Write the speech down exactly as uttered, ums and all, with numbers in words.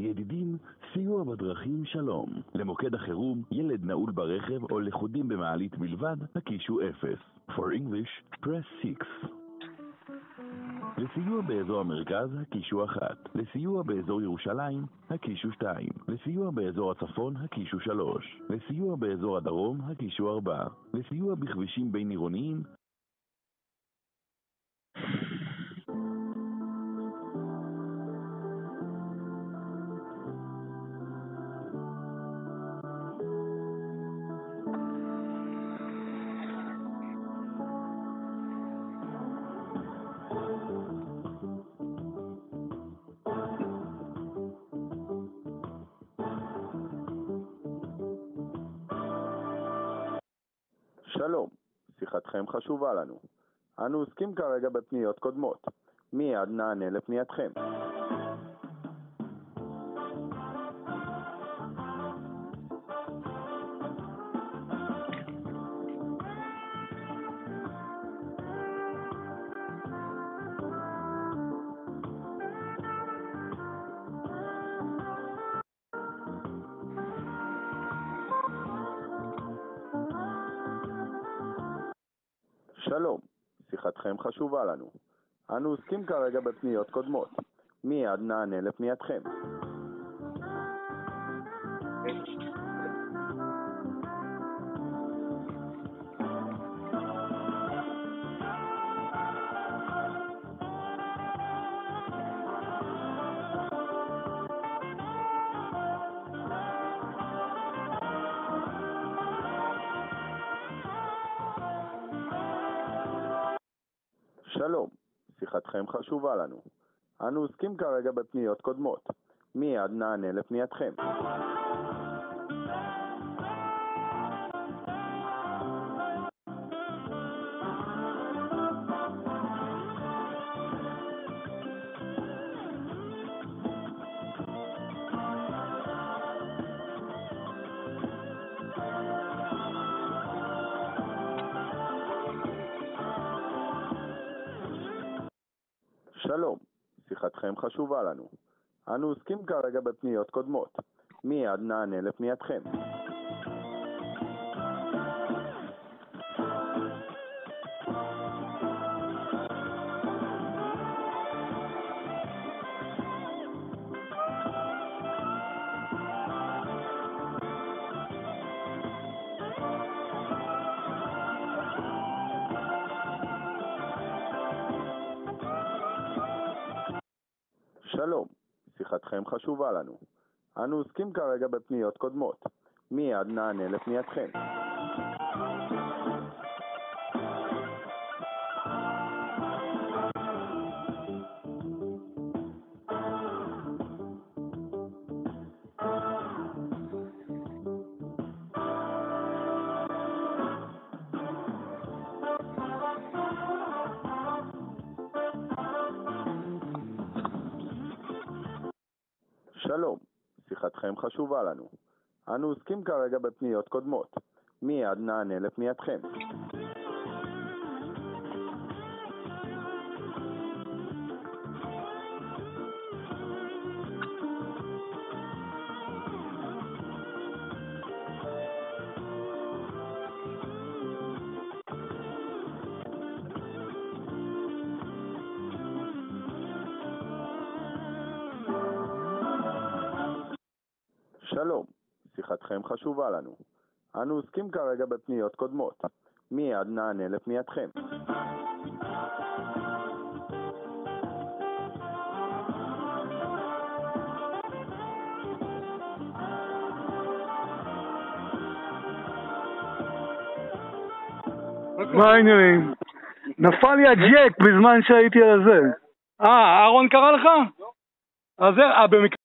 ידידים, סיוע בדרכים שלום. למוקד החירום, ילד נעול ברכב או לכודים במעלית בלבד, הקישו אפס. For English, press six. לסיוע באזור המרכז, הקישו אחת. לסיוע באזור ירושלים, הקישו שתיים. לסיוע באזור הצפון, הקישו שלוש. לסיוע באזור הדרום, הקישו ארבע. לסיוע בכבישים בין עירוניים, שלום, שיחתכם חשובה לנו. אנו עוסקים כרגע בפניות קודמות. מיד נענה לפנייתכם. שלום, שיחתכם חשובה לנו. אנו עוסקים כרגע בפניות קודמות. מיד נענה לפנייתכם. שלום, שיחתכם חשובה לנו. אנו עוסקים כרגע בפניות קודמות. מיד נענה לפנייתכם. שלום, שיחתכם חשובה לנו. אנו עוסקים כרגע בפניות קודמות. מיד נענה לפנייתכם. שלום, שיחתכם חשובה לנו. אנו עוסקים כרגע בפניות קודמות. מיד נענה לפנייתכם. שלום, שיחתכם חשובה לנו. אנו עוסקים כרגע בפניות קודמות. מיד נענה לפנייתכם. שלום, שיחתכם חשובה לנו. אנו עוסקים כרגע בפניות קודמות. מיד נענה לפנייתכם. מה העניינים? נפל לי הג'ק בזמן שהייתי על זה. אה, אהרון קרא לך? אז זה, אה, במקרה